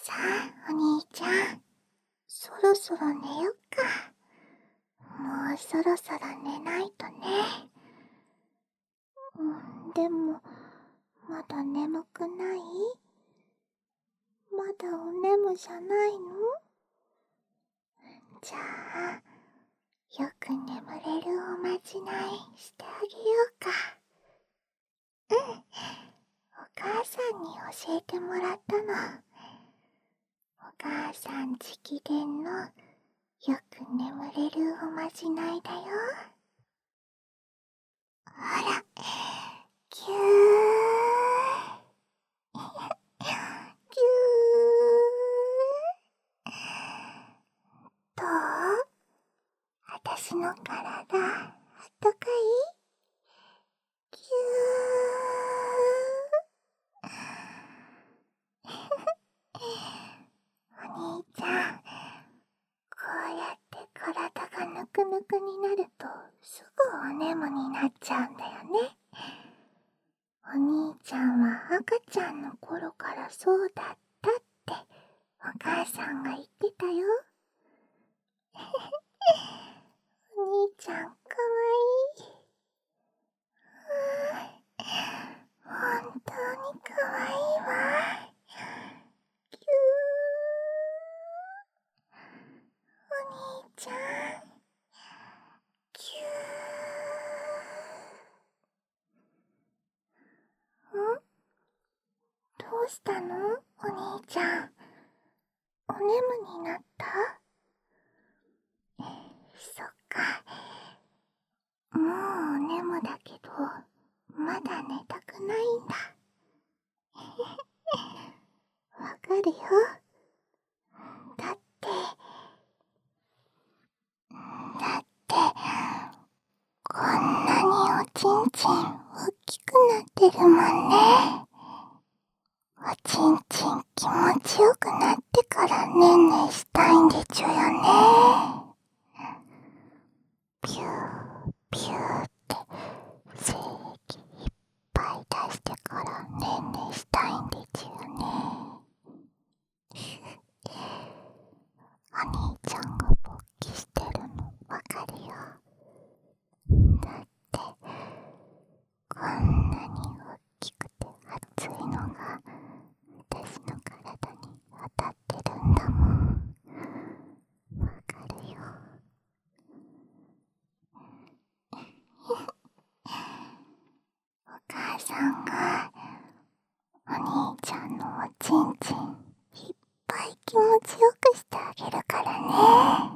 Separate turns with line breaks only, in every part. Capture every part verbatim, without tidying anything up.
さあ、お兄ちゃん、そろそろ寝よっか。もうそろそろ寝ないとね。うん、でも、まだ眠くない？まだお眠じゃないの？じゃあ、よく眠れるおまじないしてあげようか。うん、お母さんに教えてもらったの。お母さん直伝のよく眠れるおまじないだよ。ほら、ぎゅーぎゅー。どう？あたしの体、あったかい？ぎゅー。お兄ちゃん、こうやって体がぬくぬくになるとすぐお眠になっちゃうんだよね。お兄ちゃんは赤ちゃんの頃からそうだったってお母さんが言ってたよ。お兄ちゃんかわいい。本当にかわいいわ。ぎゅー。お兄ちゃん、ぎゅー。ん？どうしたの？お兄ちゃん。お眠になった？そっか。もうお眠だけど、まだ寝たくないんだ。わかるよ。だって、だって、こんなにおちんちん大きくなってるもんね。おちんちん気持ちよくなってからねんねしたいんでちゅよね。ピューピューって精液いっぱい出してからねんねしたいんでちゅよね。お兄ちゃんが勃起してるのわかるよ。だってこんなに大きくて熱いのが私の体に当たってるんだもん。わかるよ。お母さんがお兄ちゃんのおちんちんいっぱい気持ちよくしてあげるからね。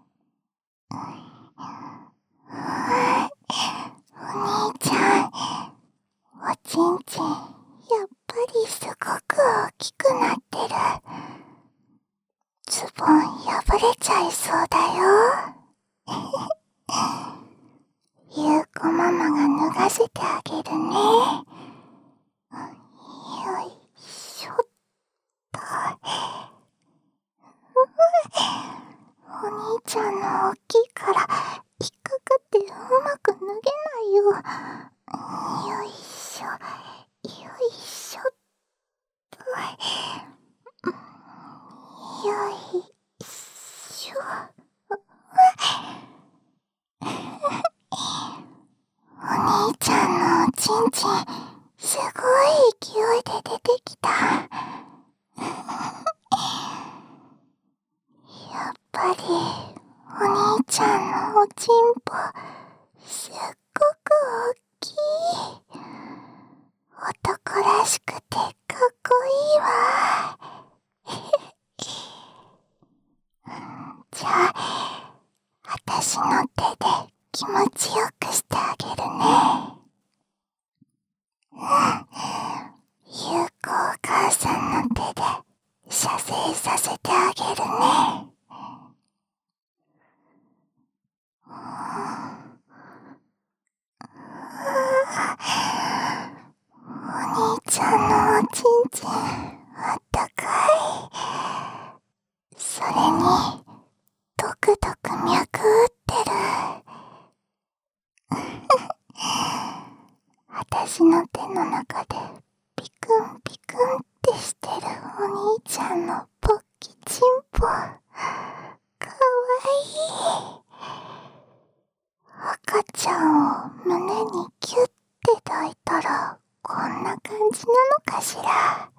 お兄ちゃん、おちんちんやっぱりすごく大きくなってる。ズボン破れちゃいそうだよ。ゆうこママが脱がせてあげるね。よいしょっと。お兄ちゃんの大きいから引っかかってうまく脱げないよ。よいしょ、よいしょっと。よいしょ。お兄ちゃんのおちんちんすごい勢いで出てきた。やっぱりお兄ちゃんのおちんぽすっごく大きい。男らしくてかっこいいわ。じゃあ、あたしの手で気持ちよくしてあげるね。うん。ゆうこお母さんの手で射精させてあげるね。 ちゃんのポッキチンポ、かわいい。赤ちゃんを胸にキュッて抱いたらこんな感じなのかしら。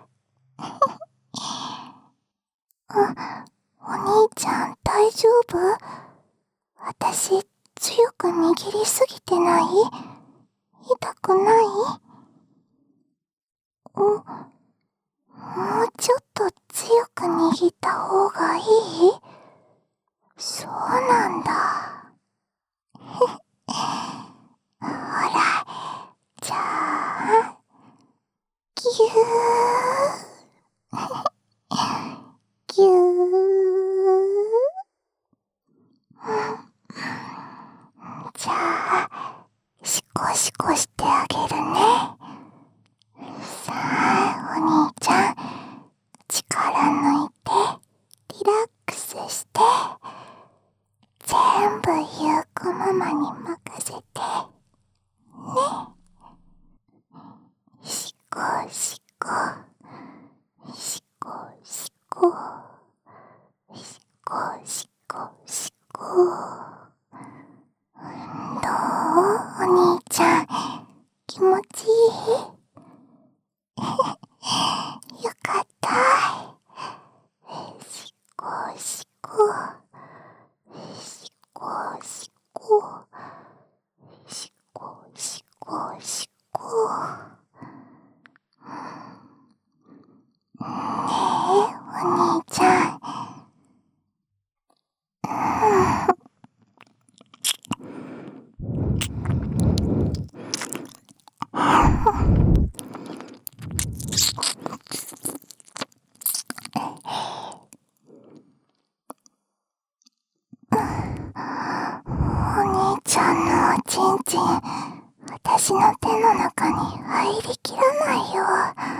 あ、お兄ちゃん大丈夫？私強く握りすぎてない？痛くない？うん、もうちょっと強く握った方がいい？そうなんだ。ほら、じゃあ、ぎゅー。ぎゅー。じゃあ、シコシコしてあげるね。さあ、お兄ちゃん、力抜いて、リラックスして、全部ゆうこママに任せて、ね。シコシコ、シコシコ、シコシコシコ。どう？お兄ちゃん、気持ちいい？よかった。シコシコ、シコシコ、シコシコシコ。ねえ、お兄ちゃん。お兄ちゃんのおちんちん、私の手の中に入りきらないよ。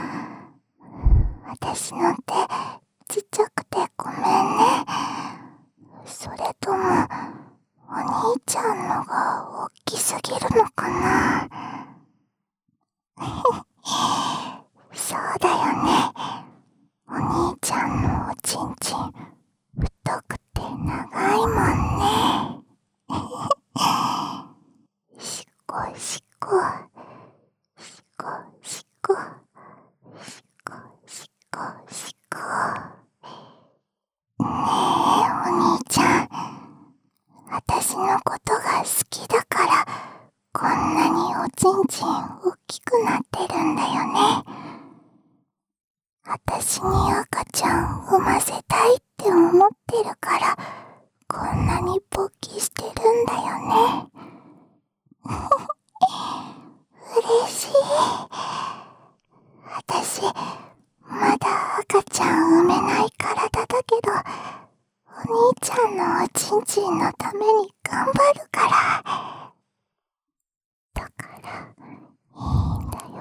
私の手、ちっちゃくてごめんね。それとも、お兄ちゃんのが大きすぎるのかな。そうだよね。お兄ちゃんのおちんちん、太くて長いもんね。シコシコ、シコシコ、シコシコシコ。ねえ、お兄ちゃん。私のことが好きだから、こんなにおちんちん大きくなってるんだよね。私に赤ちゃん産ませたいって思ってるから、こんなに勃起してるんだよね。嬉しい。私、まだ赤ちゃん産めない体だけど、お兄ちゃんのおちんちんのために頑張るから。だから、いいんだよ。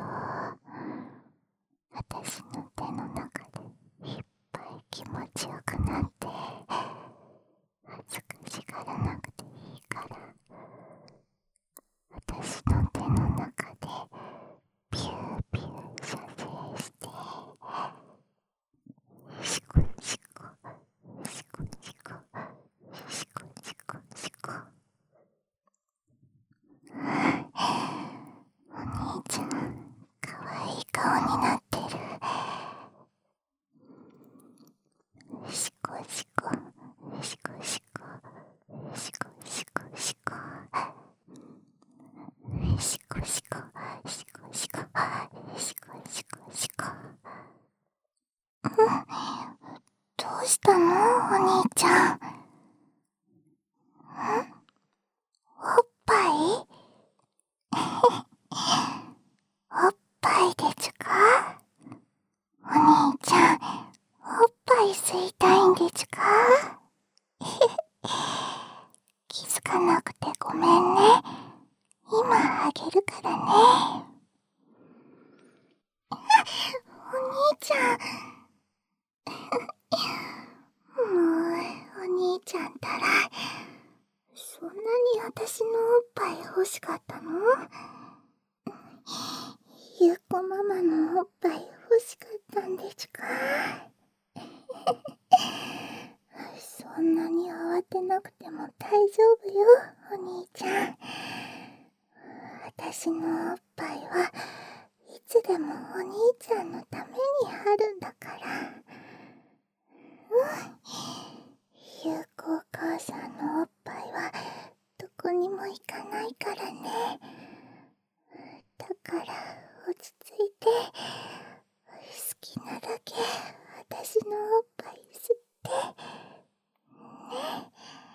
私の手の中でいっぱい気持ちよくなって、恥ずかしがらなくていいから。私の手の中でピューピュー射精して、シコシコ、シコシコ、シコシコシコ。お兄ちゃん、かわいい顔になってる。シコシコ、シコシコ、シコシコシコ。シコシコ、シコシコ、シコシコシコ。うん、どうしたの？お兄ちゃん。ん？おっぱい？おっぱいでちゅか？お兄ちゃん、おっぱい吸いたいんでちゅか？気づかなくてごめんね。今あげるからね。お兄ちゃん。もう、お兄ちゃんたら、そんなに私のおっぱい欲しかったの？ゆうこママのおっぱい欲しかったんでちゅか？ 触ってなくても大丈夫よ、お兄ちゃん。私のおっぱいはいつでもお兄ちゃんのためにあるんだから。うん。優子母さんのおっぱいはどこにも行かないからね。だから落ち着いて、好きなだけ私のおっぱい吸ってね。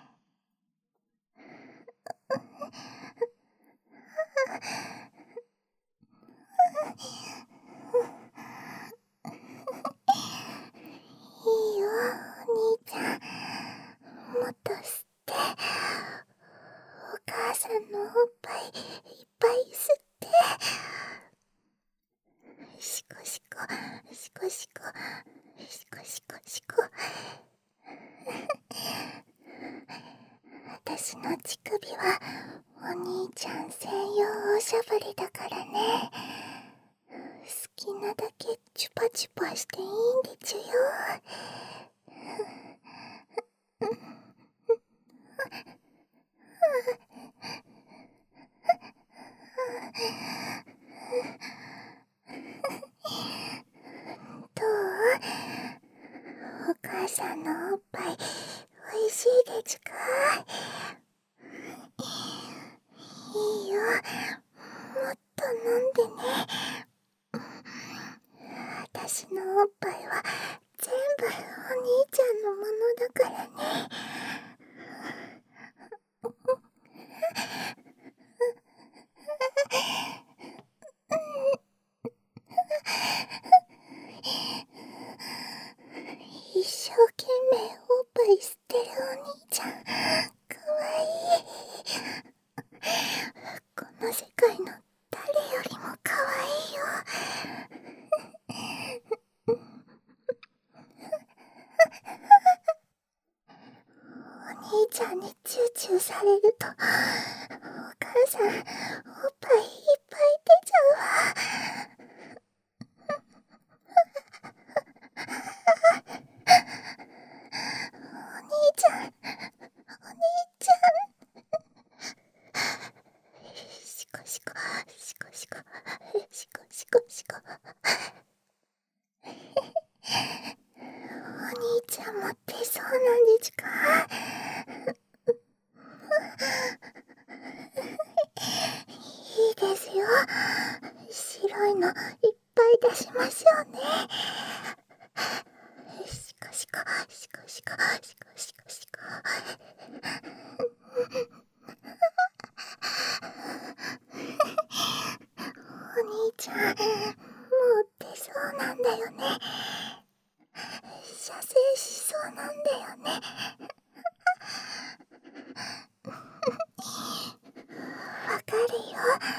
いいよ、お兄ちゃん。もっと吸って、お母さんのおっぱいいっぱい吸って。シコシコ、シコシコ、シコシコシコ。私の乳首はお兄ちゃん専用おしゃぶりだからね。好きなだけチュパチュパしていいんでちゅよ。どう？お母さんのおっぱいおいしいでちゅか？いいよ、もっと飲んでね。私のおっぱいは全部お兄ちゃんのものだからね。一生懸命おっぱい吸ってるお兄ちゃん、かわいい。この世界の誰よりもかわいいよ。お兄ちゃんにチューチューされると、お母さんおっぱいいっぱい出ちゃうわ。お兄ちゃん、お兄ちゃん。シコシコ、シコシコ、シコシコシコ。お兄ちゃんも出そうなんでちゅか？いいですよ。白いのいっぱい出しましょうね。シコシコ、シコシコ、シコシコシコ。お兄ちゃん、もう出そうなんだよね。射精しそうなんだよね。わかるよ。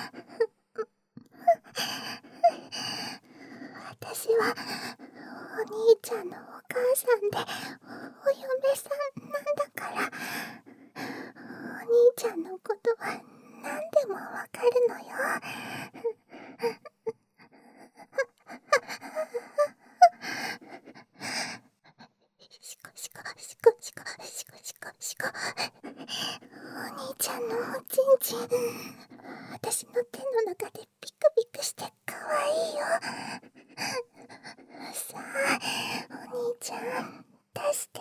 私はお兄ちゃんのお母さんでお嫁さんなんだから、お兄ちゃんのことは何でもわかるのよ。シコシコシコシコシコシコシコ。お兄ちゃんのおちんちん、私の手の中でピクピクしてかわいいよ。さあ、お兄ちゃん出して。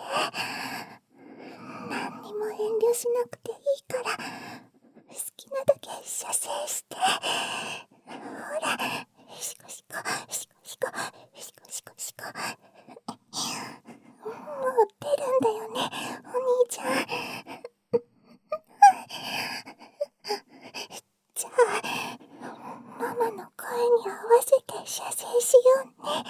何にも遠慮しなくていいから、好きなだけ射精して。ほら、シコシコシコシコシコシコシコ。もう出るんだよね、お兄ちゃん。じゃあ、ママの声に合わせて射精しようね。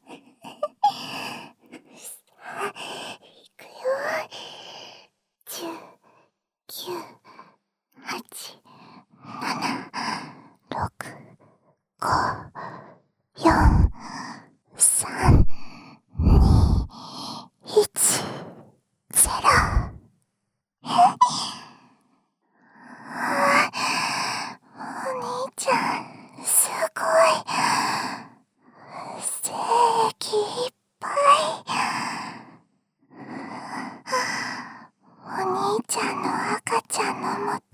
さあ、いくよ。じゅう、きゅう、はち、なな、ろく、ご、よん、さん、 ちゃんの赤ちゃんのも